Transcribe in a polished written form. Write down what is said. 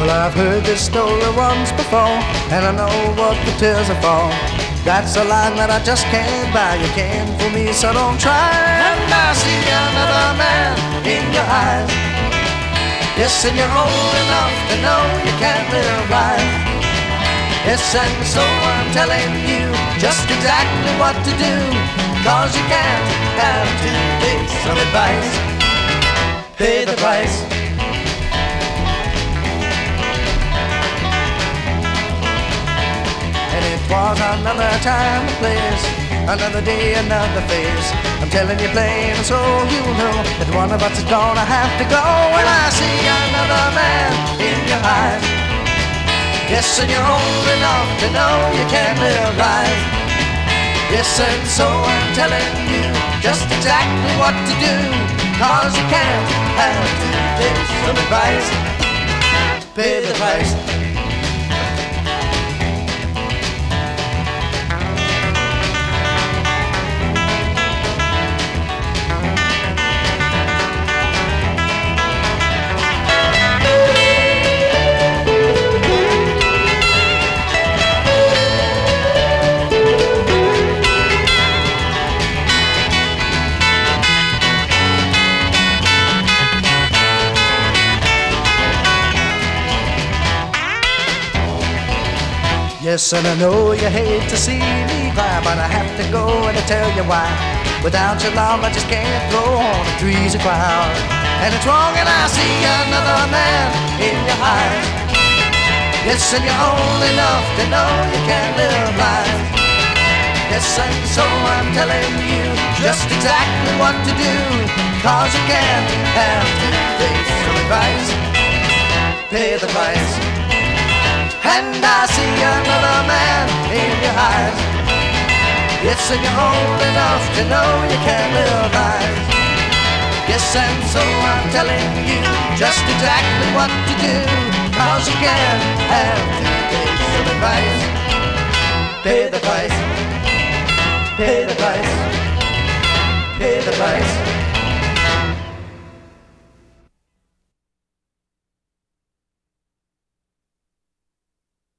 Well, I've heard this story once before, and I know what the tears are for. That's a line that I just can't buy. You can't fool me, so don't try. And I see another man in your eyes. Yes, and you're old enough to know you can't live life. Yes, and so I'm telling you just exactly what to do, 'cause you can't have two bits of advice. Pay the price. And it was another time and place, another day, another face. I'm telling you plain so you know that one of us is gonna have to go. When I see another man in your eyes. Yes, and you're old enough to know you can't live life. Yes, and so I'm telling you just exactly what to do, 'cause you can't have two bits of advice. Pay the price. Yes, and I know you hate to see me cry, but I have to go and I tell you why. Without your love I just can't go on, the trees are quiet. And it's wrong and I see another man in your eyes. Yes, and you're old enough to know you can't live life. Yes, and so I'm telling you just exactly what to do, 'cause you can't have two bits of advice. Pay the price. And I see another man in your eyes. Yes, and you're old enough to know you can't live life. Yes, and so I'm telling you just exactly what to do, 'cause you can't have two bits of advice. Pay the price. Pay the price. Pay the price.